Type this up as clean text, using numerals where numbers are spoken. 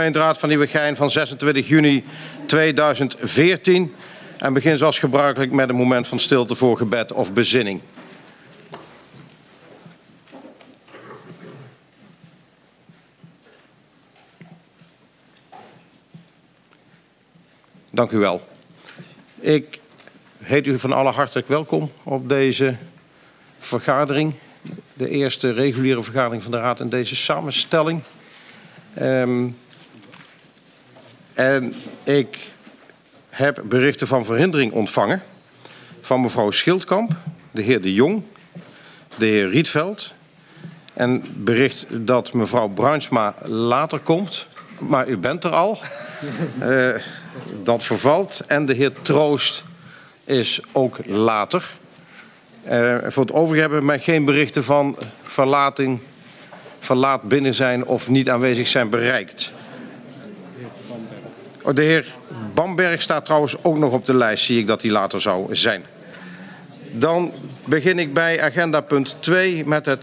gemeenteraad van Nieuwegein van 26 juni 2014 en begin zoals gebruikelijk met een moment van stilte voor gebed of bezinning. Dank u wel. Ik heet u van alle hartelijk welkom op deze vergadering. De eerste reguliere vergadering van de Raad in deze samenstelling. En ik heb berichten van verhindering ontvangen van mevrouw Schildkamp, de heer De Jong, de heer Rietveld. En bericht dat mevrouw Bruinsma later komt, maar u bent er al. Dat vervalt. En de heer Troost is ook later. Voor het overige hebben mij geen berichten van verlaat binnen zijn of niet aanwezig zijn bereikt. De heer Bamberg staat trouwens ook nog op de lijst. Zie ik dat hij later zou zijn. Dan begin ik bij agenda punt 2 met het